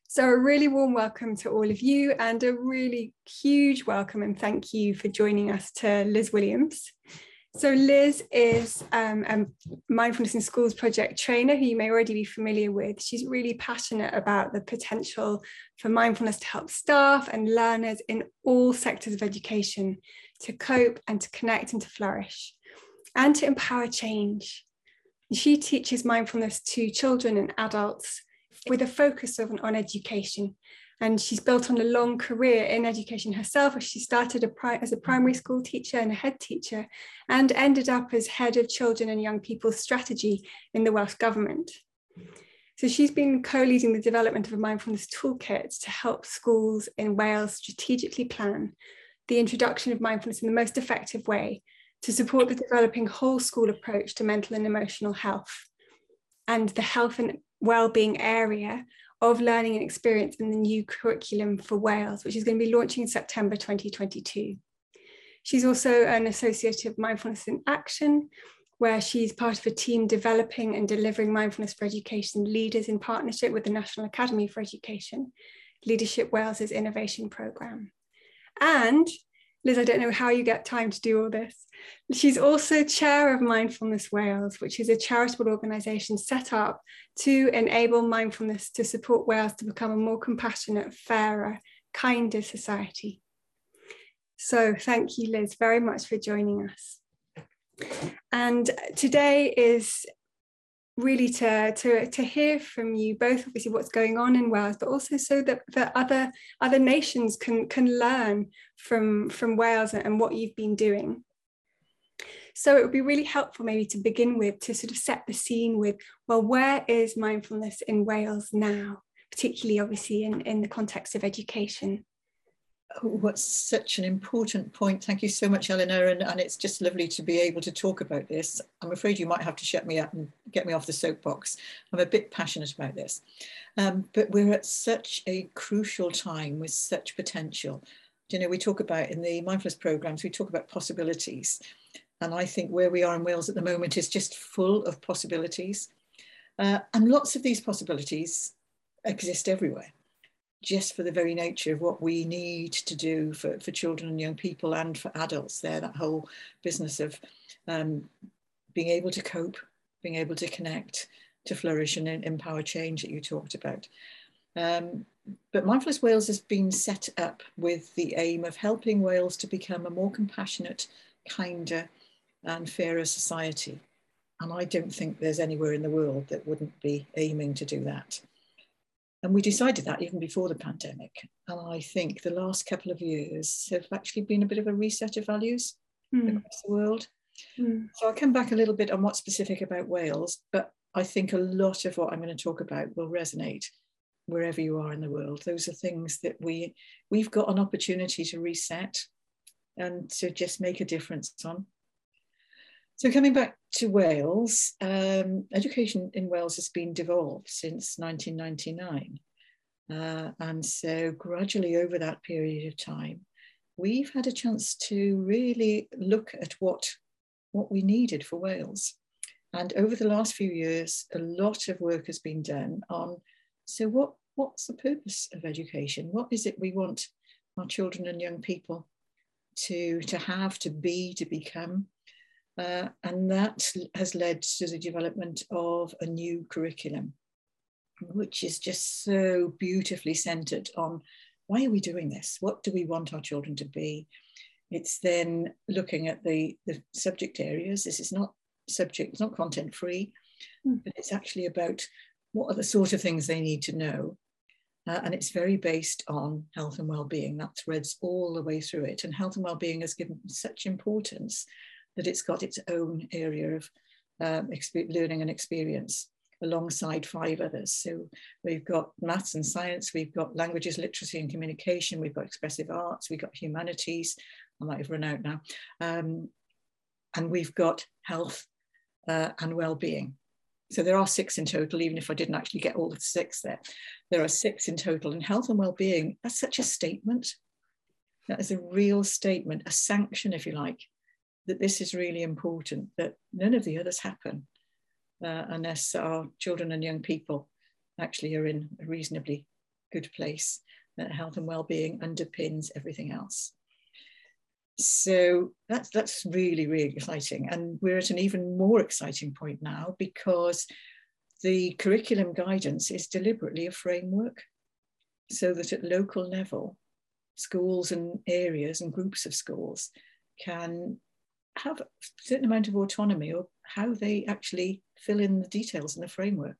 So a really warm welcome to all of you and a really huge welcome and thank you for joining us to Liz Williams. So Liz is a Mindfulness in Schools project trainer who you may already be familiar with. She's really passionate about the potential for mindfulness to help staff and learners in all sectors of education to cope and to connect and to flourish and to empower change. She teaches mindfulness to children and adults with a focus on education. And she's built on a long career in education herself. She started as a primary school teacher and a head teacher and ended up as head of children and young people's strategy in the Welsh Government. So she's been co-leading the development of a mindfulness toolkit to help schools in Wales strategically plan the introduction of mindfulness in the most effective way to support the developing whole school approach to mental and emotional health and the health and wellbeing area of learning and experience in the new curriculum for Wales, which is going to be launching in September 2022. She's also an associate of Mindfulness in Action, where she's part of a team developing and delivering mindfulness for education leaders in partnership with the National Academy for Education, Leadership Wales's innovation programme. And Liz, I don't know how you get time to do all this. She's also chair of Mindfulness Wales, which is a charitable organisation set up to enable mindfulness to support Wales to become a more compassionate, fairer, kinder society. So thank you, Liz, very much for joining us. And today is really to hear from you both, obviously what's going on in Wales, but also so that other nations can learn from Wales and what you've been doing. So it would be really helpful maybe to begin with to sort of set the scene with, well, where is mindfulness in Wales now, particularly obviously in the context of education? Oh, what's such an important point. Thank you so much, Eleanor. And it's just lovely to be able to talk about this. I'm afraid you might have to shut me up and get me off the soapbox. I'm a bit passionate about this. But we're at such a crucial time with such potential. You know, we talk about in the mindfulness programs, we talk about possibilities. And I think where we are in Wales at the moment is just full of possibilities. And lots of these possibilities exist everywhere, just for the very nature of what we need to do for children and young people and for adults there, that whole business of being able to cope, being able to connect, to flourish and empower change that you talked about. But Mindfulness Wales has been set up with the aim of helping Wales to become a more compassionate, kinder and fairer society. And I don't think there's anywhere in the world that wouldn't be aiming to do that. And we decided that even before the pandemic. And I think the last couple of years have actually been a bit of a reset of values across the world. So I'll come back a little bit on what's specific about Wales, but I think a lot of what I'm going to talk about will resonate wherever you are in the world. Those are things that we've got an opportunity to reset and to just make a difference on. So coming back to Wales, education in Wales has been devolved since 1999. And so gradually over that period of time, we've had a chance to really look at what we needed for Wales. And over the last few years, a lot of work has been done on, so what's the purpose of education? What is it we want our children and young people to have, to be, to become? And that has led to the development of a new curriculum, which is just so beautifully centered on why are we doing this? What do we want our children to be? It's then looking at the subject areas. This is not subject, it's not content free, but it's actually about what are the sort of things they need to know. And it's very based on health and well-being. That threads all the way through it. And health and well-being has given such importance that it's got its own area of learning and experience alongside 5 others. So we've got maths and science, we've got languages, literacy and communication, we've got expressive arts, we've got humanities, I might have run out now, and we've got health and well-being. So there are 6 in total, even if I didn't actually get all the 6 there. There are 6 in total, and health and well-being, that's such a statement. That is a real statement, a sanction, if you like, that this is really important, that none of the others happen unless our children and young people actually are in a reasonably good place, that health and well-being underpins everything else. So that's really, really exciting. And we're at an even more exciting point now, because the curriculum guidance is deliberately a framework, so that at local level, schools and areas and groups of schools can have a certain amount of autonomy of how they actually fill in the details in the framework.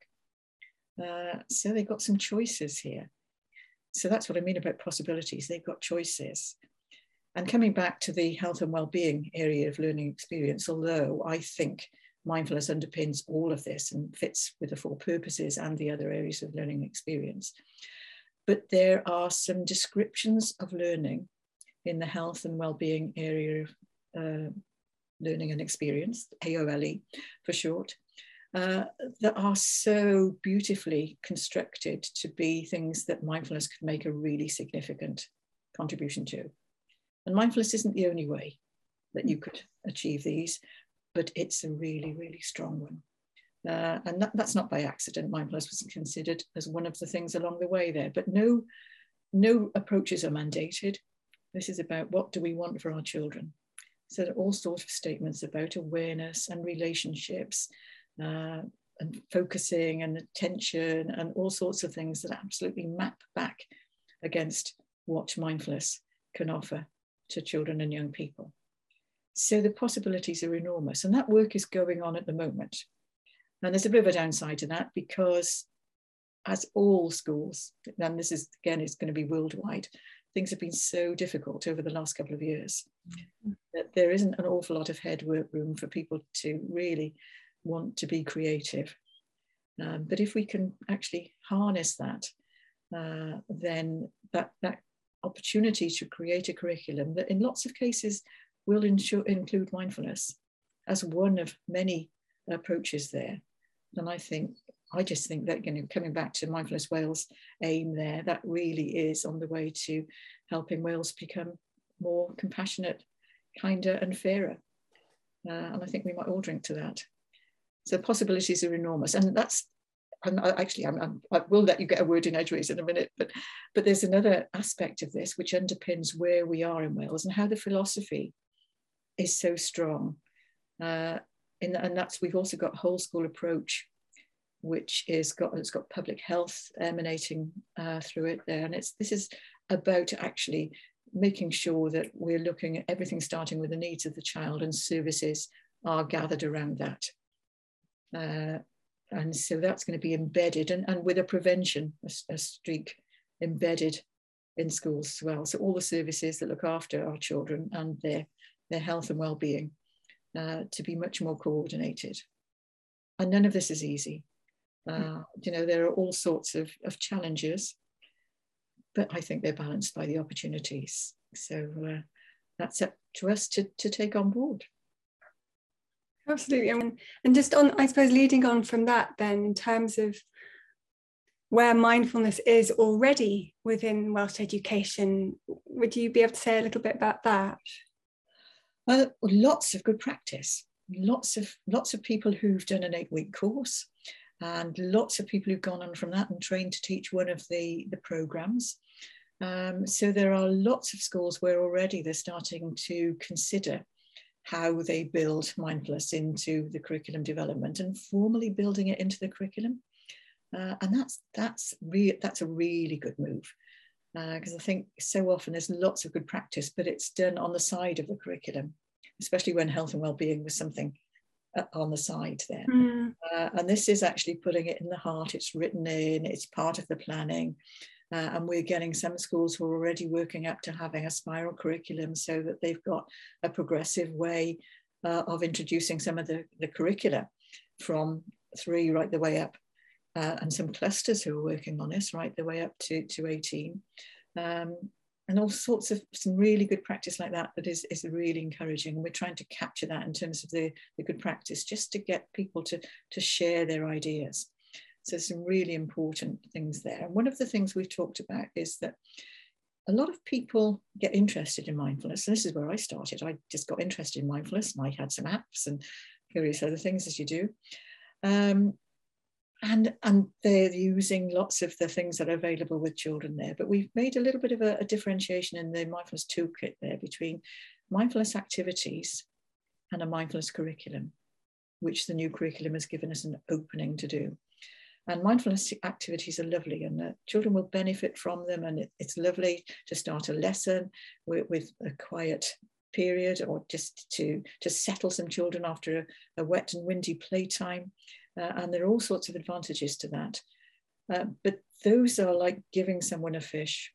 So they've got some choices here. So that's what I mean about possibilities. They've got choices. And coming back to the health and well-being area of learning experience, although I think mindfulness underpins all of this and fits with the 4 purposes and the other areas of learning experience, but there are some descriptions of learning in the health and well-being area of learning and experience, AOLE for short, that are so beautifully constructed to be things that mindfulness could make a really significant contribution to. And mindfulness isn't the only way that you could achieve these, but it's a really, really strong one. And that's not by accident. Mindfulness was considered as one of the things along the way there, but no approaches are mandated. This is about what do we want for our children. So there are all sorts of statements about awareness and relationships and focusing and attention and all sorts of things that absolutely map back against what mindfulness can offer to children and young people. So the possibilities are enormous, and that work is going on at the moment. And there's a bit of a downside to that, because as all schools, and this is, again, it's going to be worldwide, things have been so difficult over the last couple of years that there isn't an awful lot of headroom for people to really want to be creative. But if we can actually harness that, then that opportunity to create a curriculum that in lots of cases will include mindfulness as one of many approaches there. And I just think that, you know, coming back to Mindfulness Wales' aim there, that really is on the way to helping Wales become more compassionate, kinder and fairer. And I think we might all drink to that. So possibilities are enormous. And that's, I will let you get a word in edgeways in a minute, but there's another aspect of this which underpins where we are in Wales and how the philosophy is so strong. And that's, we've also got whole school approach, which it's got public health emanating through it there. And this is about actually making sure that we're looking at everything starting with the needs of the child, and services are gathered around that. And so that's going to be embedded, and with a prevention, a streak embedded in schools as well. So all the services that look after our children and their health and well-being to be much more coordinated. And none of this is easy. You know, there are all sorts of challenges, but I think they're balanced by the opportunities. So that's up to us to take on board. Absolutely. And just on, I suppose, leading on from that then, in terms of where mindfulness is already within Welsh education, would you be able to say a little bit about that? Lots of good practice, lots of people who've done an 8-week course, and lots of people who've gone on from that and trained to teach one of the programs. So there are lots of schools where already they're starting to consider how they build mindfulness into the curriculum development and formally building it into the curriculum. And that's a really good move, because I think so often there's lots of good practice, but it's done on the side of the curriculum, especially when health and well-being was something on the side there. And this is actually putting it in the heart. It's written in, it's part of the planning. And we're getting some schools who are already working up to having a spiral curriculum, so that they've got a progressive way of introducing some of the curricula from 3 right the way up, and some clusters who are working on this right the way up to 18. And all sorts of some really good practice like that is really encouraging. And we're trying to capture that in terms of the good practice, just to get people to share their ideas. So some really important things there. And one of the things we've talked about is that a lot of people get interested in mindfulness. And this is where I started. I just got interested in mindfulness, and I had some apps and various other things, as you do. And they're using lots of the things that are available with children there. But we've made a little bit of a differentiation in the mindfulness toolkit there between mindfulness activities and a mindfulness curriculum, which the new curriculum has given us an opening to do. And mindfulness activities are lovely, and children will benefit from them. And it's lovely to start a lesson with a quiet period, or just to settle some children after a wet and windy playtime. And there are all sorts of advantages to that. But those are like giving someone a fish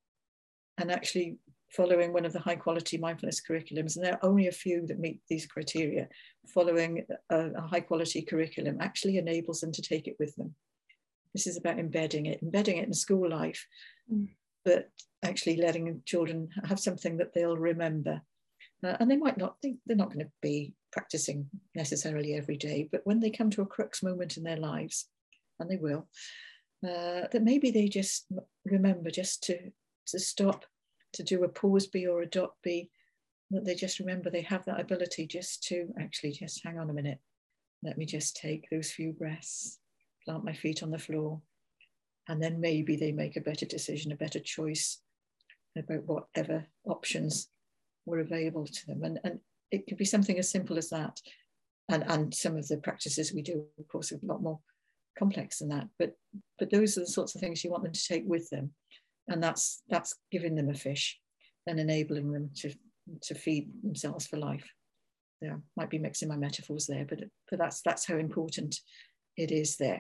and actually following one of the high quality mindfulness curriculums. And there are only a few that meet these criteria. Following a high quality curriculum actually enables them to take it with them. This is about embedding it in school life, but actually letting children have something that they'll remember. And they might not think, they're not going to be practicing necessarily every day, but when they come to a crux moment in their lives, and they will, that maybe they just remember just to stop, to do a pause B or a dot B, that they just remember they have that ability just to actually just hang on a minute. Let me just take those few breaths, plant my feet on the floor, and then maybe they make a better decision, a better choice about whatever options were available to them. And it could be something as simple as that. And some of the practices we do, of course, are a lot more complex than that. But those are the sorts of things you want them to take with them. And that's giving them a fish and enabling them to feed themselves for life. There might be mixing my metaphors there, but that's how important it is there.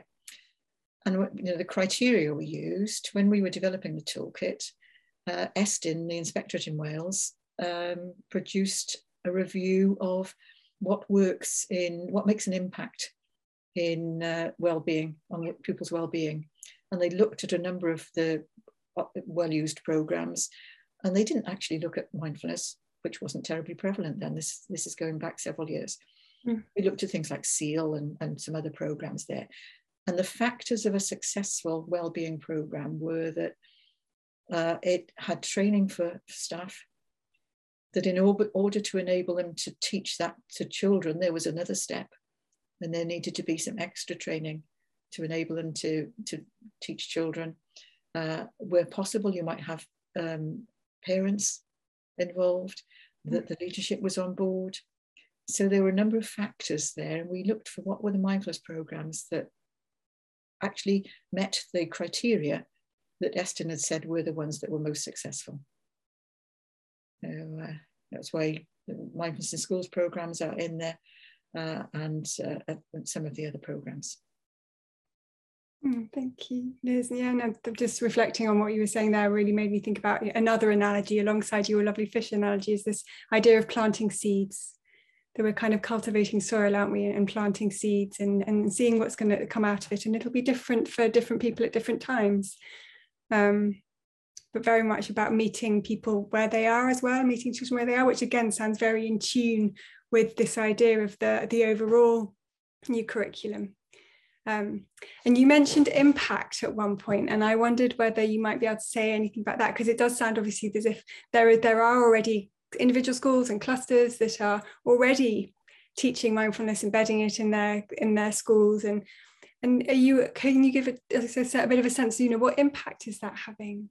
And the criteria we used when we were developing the toolkit, Estyn, the inspectorate in Wales, produced a review of what makes an impact in well-being, on pupils' well-being. And they looked at a number of the well-used programs, and they didn't actually look at mindfulness, which wasn't terribly prevalent then. This is going back several years. We looked at things like SEAL and some other programs there. And the factors of a successful well-being program were that it had training for staff, that in order to enable them to teach that to children, there was another step, and there needed to be some extra training to enable them to teach children. Where possible, you might have parents involved, that the leadership was on board. So there were a number of factors there, and we looked for what were the mindfulness programs that actually met the criteria that Estyn had said were the ones that were most successful. So that's why the mindfulness in schools programs are in there, and some of the other programs. Thank you, Liz. Yeah, and just reflecting on what you were saying there really made me think about another analogy alongside your lovely fish analogy, is this idea of planting seeds. That we're kind of cultivating soil, aren't we, and planting seeds and seeing what's going to come out of it. And it'll be different for different people at different times. But very much about meeting people where they are as well, meeting children where they are, which again sounds very in tune with this idea of the overall new curriculum. And you mentioned impact at one point, and I wondered whether you might be able to say anything about that, because it does sound obviously as if there are already individual schools and clusters that are already teaching mindfulness, embedding it in their schools, and can you give a bit of a sense, what impact is that having?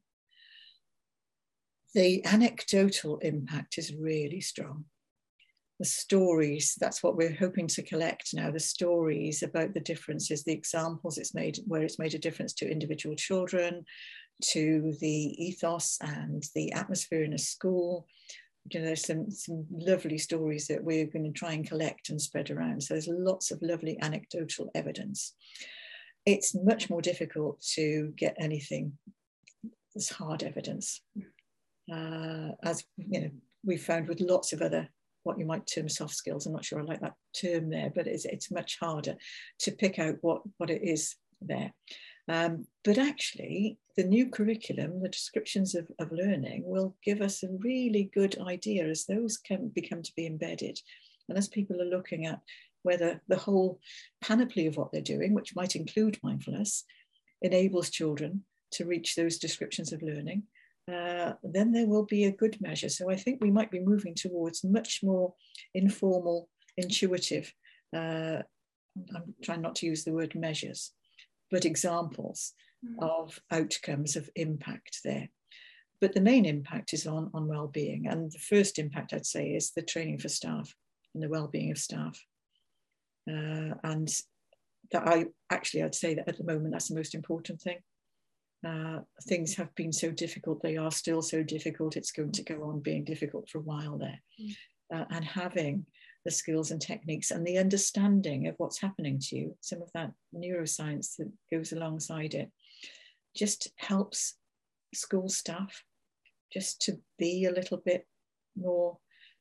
The anecdotal impact is really strong. The stories, that's what we're hoping to collect now, the stories about the differences, the examples where it's made a difference to individual children, to the ethos and the atmosphere in a school. There's some lovely stories that we're going to try and collect and spread around. So there's lots of lovely anecdotal evidence. It's much more difficult to get anything that's hard evidence. As we've found with lots of other, what you might term soft skills. I'm not sure I like that term there, but it's much harder to pick out what it is there. But actually, the new curriculum, the descriptions of learning, will give us a really good idea as those can become to be embedded. And as people are looking at whether the whole panoply of what they're doing, which might include mindfulness, enables children to reach those descriptions of learning, then there will be a good measure. So I think we might be moving towards much more informal, intuitive, I'm trying not to use the word measures, but examples of outcomes of impact there. But the main impact is on well-being. And the first impact, I'd say, is the training for staff and the well-being of staff. And that I'd say that at the moment, that's the most important thing. Things have been so difficult. They are still so difficult. It's going to go on being difficult for a while there. And having the skills and techniques and the understanding of what's happening to you, some of that neuroscience that goes alongside it, just helps school staff just to be a little bit more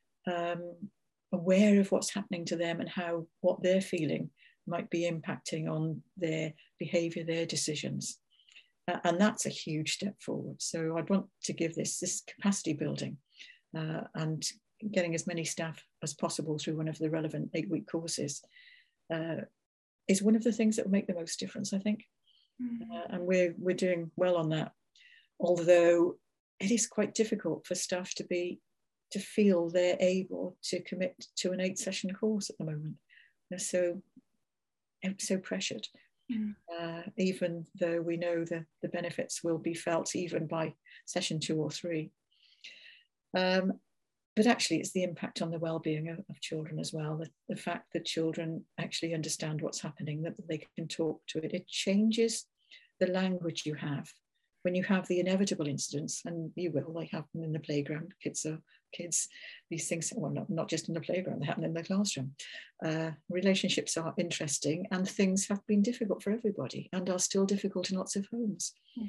aware of what's happening to them and how what they're feeling might be impacting on their behaviour, their decisions. And that's a huge step forward. So I'd want to give this capacity building and getting as many staff as possible through one of the relevant 8-week courses is one of the things that will make the most difference, I think. And we're doing well on that, although it is quite difficult for staff to feel they're able to commit to an 8-session course at the moment. They're so pressured, even though we know the benefits will be felt even by session 2 or 3. But actually, it's the impact on the well-being of children as well. The fact that children actually understand what's happening, that they can talk to it. It changes the language you have when you have the inevitable incidents, and you will, they happen in the playground. Kids, these things, well, not just in the playground, they happen in the classroom. Relationships are interesting, and things have been difficult for everybody and are still difficult in lots of homes.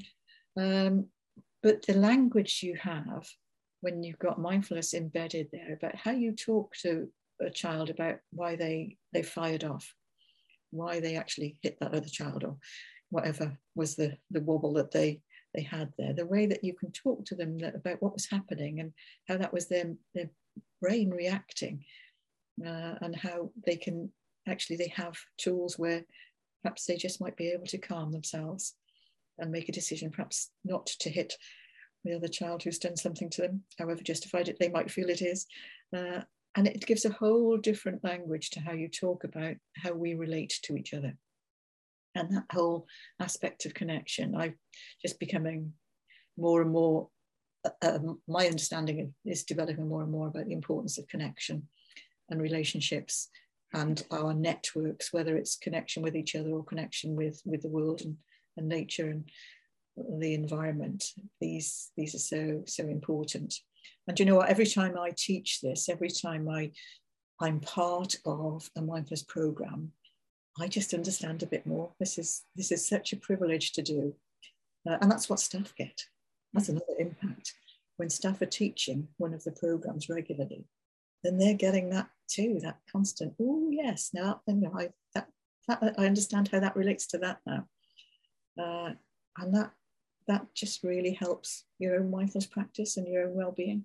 But the language you have when you've got mindfulness embedded there about how you talk to a child about why they fired off, why they actually hit that other child, or whatever was the wobble that they had there, the way that you can talk to them about what was happening and how that was their brain reacting, and how they can actually, they have tools where perhaps they just might be able to calm themselves and make a decision, perhaps not to hit the other child who's done something to them, however justified it they might feel it is. And it gives a whole different language to how you talk about how we relate to each other. And that whole aspect of connection, I'm just becoming more and more, my understanding is developing more and more about the importance of connection and relationships and our networks, whether it's connection with each other or connection with the world and nature and the environment. These are so important. And you know what, every time I teach this, every time I'm part of a mindfulness program, I just understand a bit more. This is such a privilege to do. And that's what staff get. That's another impact. When staff are teaching one of the programs regularly, then they're getting that too, that constant, oh yes, now I understand how that relates to that now. And that just really helps your own mindfulness practice and your own well-being.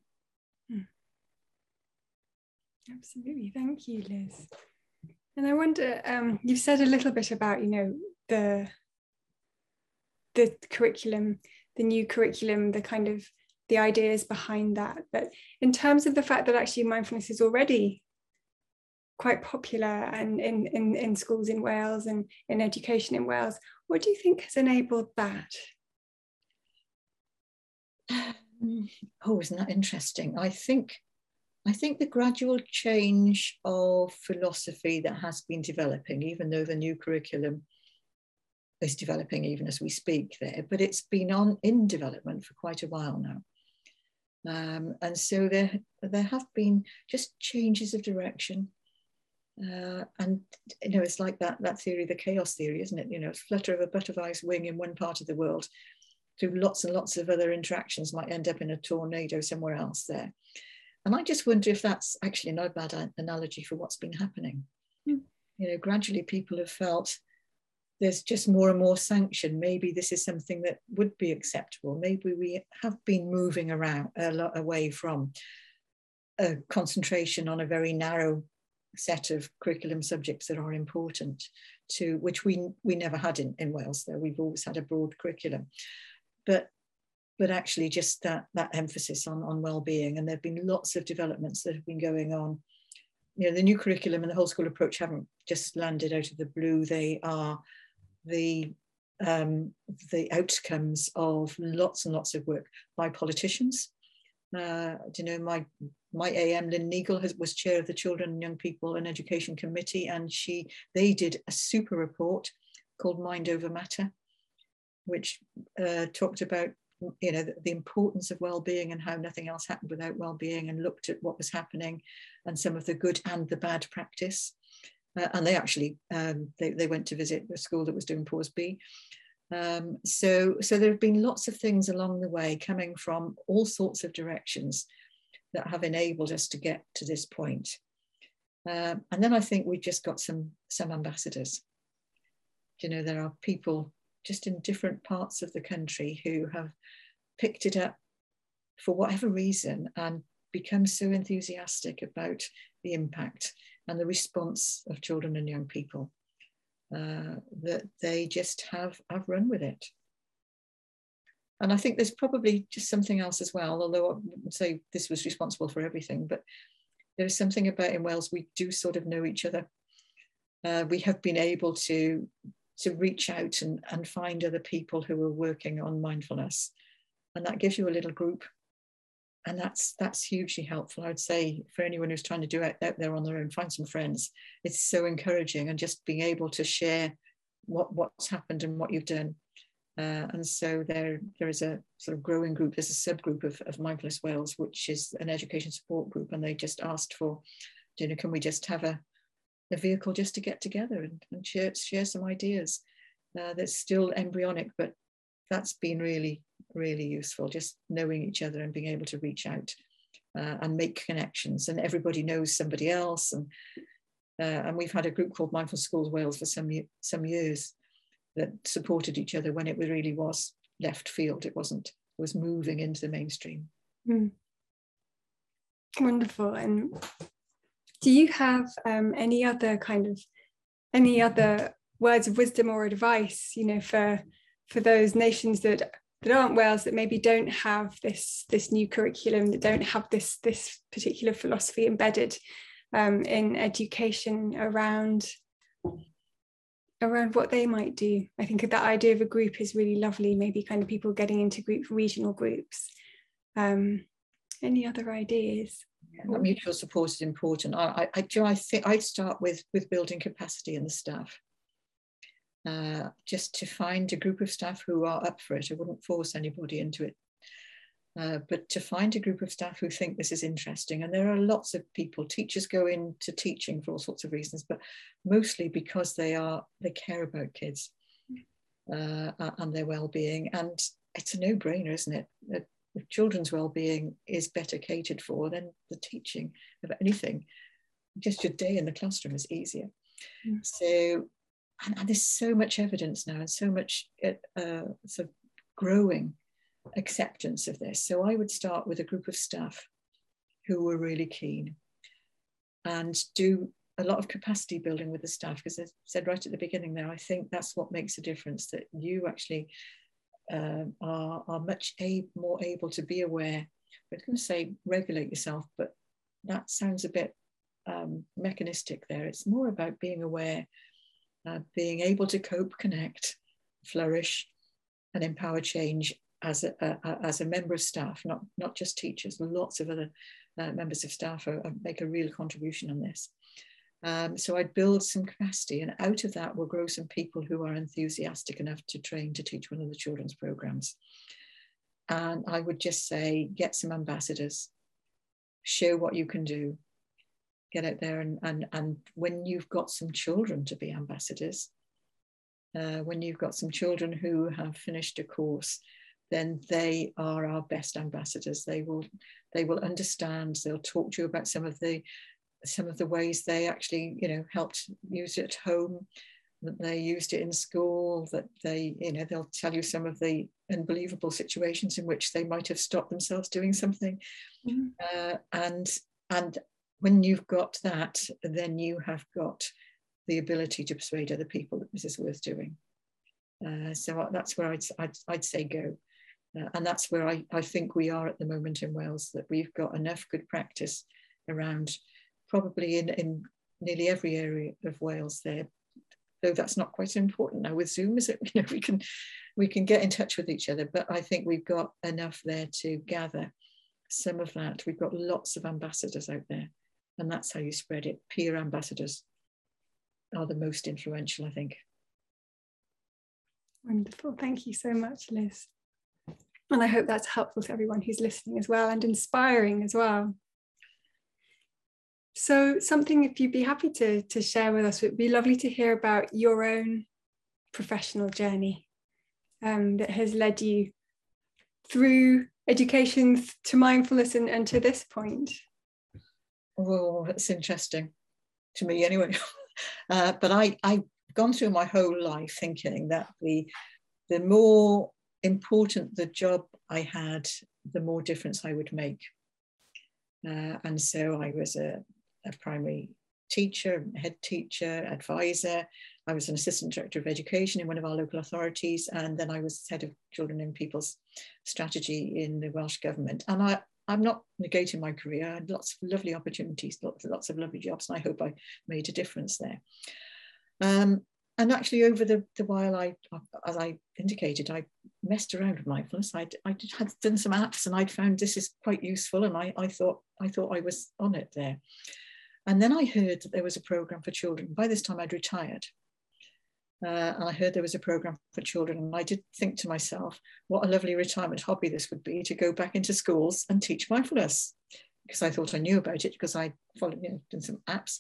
Absolutely, thank you, Liz. And I wonder, you've said a little bit about, the curriculum, the new curriculum, the kind of the ideas behind that. But in terms of the fact that actually mindfulness is already quite popular and in schools in Wales and in education in Wales, what do you think has enabled that? Oh, isn't that interesting? I think the gradual change of philosophy that has been developing, even though the new curriculum is developing even as we speak there, but it's been in development for quite a while now. And so there have been just changes of direction. And it's like that theory, the chaos theory, isn't it? A flutter of a butterfly's wing in one part of the world through lots and lots of other interactions might end up in a tornado somewhere else there. And I just wonder if that's actually not a bad analogy for what's been happening. Gradually people have felt there's just more and more sanction. Maybe this is something that would be acceptable. Maybe we have been moving around a lot away from a concentration on a very narrow set of curriculum subjects that are important, to which we never had in Wales, though we've always had a broad curriculum. But actually just that emphasis on well-being. And there have been lots of developments that have been going on. The new curriculum and the whole school approach haven't just landed out of the blue. They are the the outcomes of lots and lots of work by politicians. My AM, Lynn Neagle, was chair of the Children and Young People and Education Committee, and they did a super report called Mind Over Matter, which talked about the importance of well-being and how nothing else happened without well-being, and looked at what was happening and some of the good and the bad practice. And they actually they went to visit a school that was doing Pause B. So there have been lots of things along the way coming from all sorts of directions that have enabled us to get to this point. And then I think we've just got some ambassadors. There are people just in different parts of the country who have picked it up for whatever reason and become so enthusiastic about the impact and the response of children and young people that they just have run with it. And I think there's probably just something else as well, although I wouldn't say this was responsible for everything, but there's something about in Wales, we do sort of know each other. We have been able to reach out and find other people who are working on mindfulness. And that gives you a little group. And that's hugely helpful. I would say for anyone who's trying to do it out there on their own, find some friends. It's so encouraging, and just being able to share what's happened and what you've done. And so there is a sort of growing group. There's a subgroup of Mindfulness Wales, which is an education support group, and they just asked for, can we just have a vehicle just to get together and share some ideas. That's still embryonic, but that's been really, really useful, just knowing each other and being able to reach out and make connections, and everybody knows somebody else. And we've had a group called Mindful Schools Wales for some years that supported each other when it really was left field. It was moving into the mainstream. Wonderful. And do you have any other words of wisdom or advice, for those nations that aren't Wales, that maybe don't have this new curriculum, that don't have this particular philosophy embedded in education around what they might do? I think that idea of a group is really lovely, maybe kind of people getting into regional groups. Any other ideas? Yeah, mutual support is important. I think I'd start with building capacity in the staff. Just to find a group of staff who are up for it. I wouldn't force anybody into it. But to find a group of staff who think this is interesting. And there are lots of people, teachers go into teaching for all sorts of reasons, but mostly because they care about kids and their well-being. And it's a no-brainer, isn't it? That if children's well-being is better catered for, then the teaching of anything, just your day in the classroom is easier. So, and there's so much evidence now and so much sort of growing acceptance of this. So I would start with a group of staff who were really keen and do a lot of capacity building with the staff, because as I said right at the beginning there, I think that's what makes a difference, that you actually are much more able to be aware. I was going to say regulate yourself, but that sounds a bit mechanistic there. It's more about being aware, being able to cope, connect, flourish, and empower change as a member of staff, not just teachers. Lots of other members of staff make a real contribution on this. So I'd build some capacity, and out of that will grow some people who are enthusiastic enough to train to teach one of the children's programs. And I would just say, get some ambassadors, show what you can do, get out there, and when you've got some children to be ambassadors, when you've got some children who have finished a course, then they are our best ambassadors. They will understand, they'll talk to you about some of the ways they actually, helped use it at home, that they used it in school, that they, they'll tell you some of the unbelievable situations in which they might have stopped themselves doing something. And when you've got that, then you have got the ability to persuade other people that this is worth doing. So that's where I'd say go. And that's where I think we are at the moment in Wales, that we've got enough good practice around, probably in nearly every area of Wales there. though that's not quite so important now with Zoom, is it? You know, we can get in touch with each other, but I think we've got enough there to gather some of that. We've got lots of ambassadors out there, and that's how you spread it. Peer ambassadors are the most influential, I think. Wonderful. Thank you so much, Liz. And I hope that's helpful to everyone who's listening as well, and inspiring as well. So something, if you'd be happy to share with us, it would be lovely to hear about your own professional journey that has led you through education to mindfulness and to this point. Oh, that's interesting to me anyway. But I've gone through my whole life thinking that the more important the job I had, the more difference I would make. And so I was a primary teacher, head teacher, advisor. I was an assistant director of education in one of our local authorities, and then I was head of children and people's strategy in the Welsh Government. And I'm not negating my career. I had lots of lovely opportunities, lots of lovely jobs, and I hope I made a difference there. And actually, over the while, as I indicated, I messed around with mindfulness. I had done some apps, and I'd found this is quite useful, and I thought I was on it there. And then I heard that there was a program for children. By this time, I'd retired. And I heard there was a program for children, and I did think to myself, what a lovely retirement hobby this would be, to go back into schools and teach mindfulness, because I thought I knew about it because I followed, done some apps.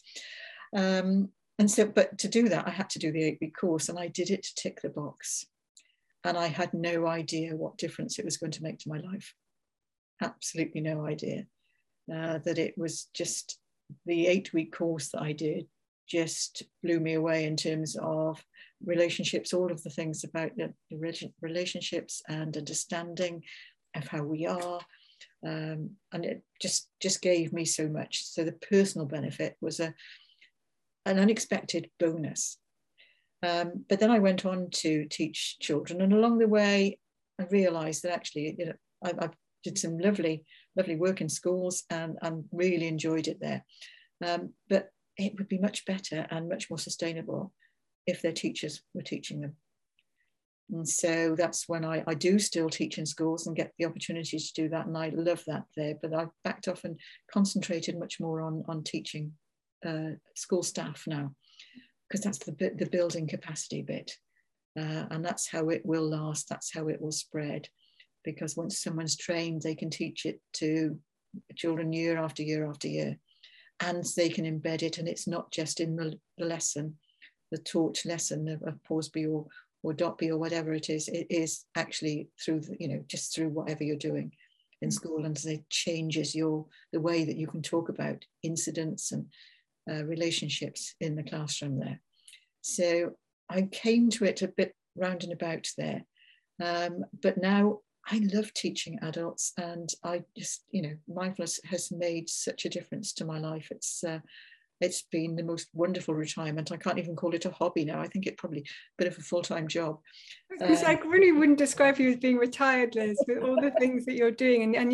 And so, but to do that, I had to do the 8-week course, and I did it to tick the box. And I had no idea what difference it was going to make to my life. Absolutely no idea. That it was just the 8-week course that I did just blew me away in terms of relationships, all of the things about the relationships and understanding of how we are. And it just gave me so much. So the personal benefit was an unexpected bonus. But then I went on to teach children, and along the way, I realised that actually, I did some lovely work in schools and really enjoyed it there. But it would be much better and much more sustainable if their teachers were teaching them. And so that's when I do still teach in schools and get the opportunity to do that, and I love that there. But I've backed off and concentrated much more on teaching school staff now, because that's the building capacity bit. And that's how it will last, that's how it will spread. Because once someone's trained, they can teach it to children year after year after year. And they can embed it, and it's not just in the lesson, the taught lesson of Pawsby or Dotby or whatever it is actually through, just through whatever you're doing in school, and it changes the way that you can talk about incidents and relationships in the classroom there. So I came to it a bit round and about there, but now I love teaching adults, and I just, mindfulness has made such a difference to my life. It's been the most wonderful retirement. I can't even call it a hobby now. I think it's probably a bit of a full-time job. I really wouldn't describe you as being retired, Liz, with all the things that you're doing and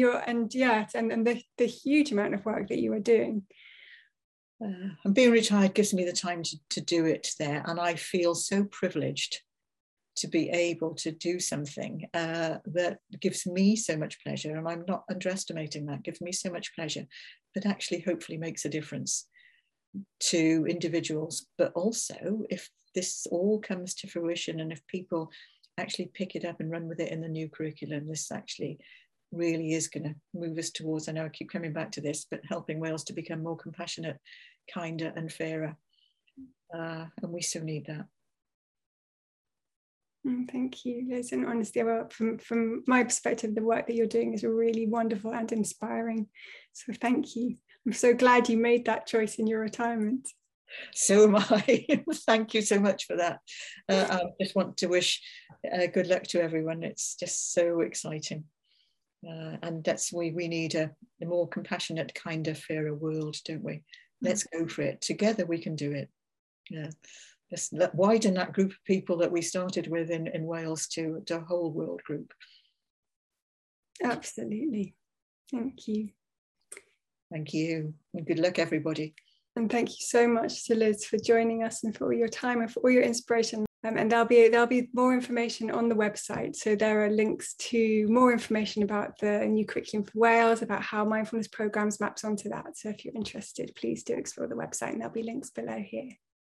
the huge amount of work that you are doing. And being retired gives me the time to do it there, and I feel so privileged to be able to do something that gives me so much pleasure, and I'm not underestimating that, gives me so much pleasure, but actually hopefully makes a difference to individuals. But also, if this all comes to fruition and if people actually pick it up and run with it in the new curriculum, this actually really is going to move us towards, I know I keep coming back to this, but helping Wales to become more compassionate, kinder and fairer. And we so need that. Thank you, Liz. And honestly, from my perspective, the work that you're doing is really wonderful and inspiring. So thank you. I'm so glad you made that choice in your retirement. So am I. Thank you so much for that. I just want to wish good luck to everyone. It's just so exciting. And we need a more compassionate, kinder, fairer world, don't we? Let's go for it. Together we can do it. Yeah. Just widen that group of people that we started with in Wales to a whole world group. Absolutely. Thank you. Thank you. And good luck, everybody. And thank you so much to Liz for joining us and for all your time and for all your inspiration. And there'll be more information on the website. So there are links to more information about the new curriculum for Wales, about how mindfulness programs maps onto that. So if you're interested, please do explore the website, and there'll be links below here.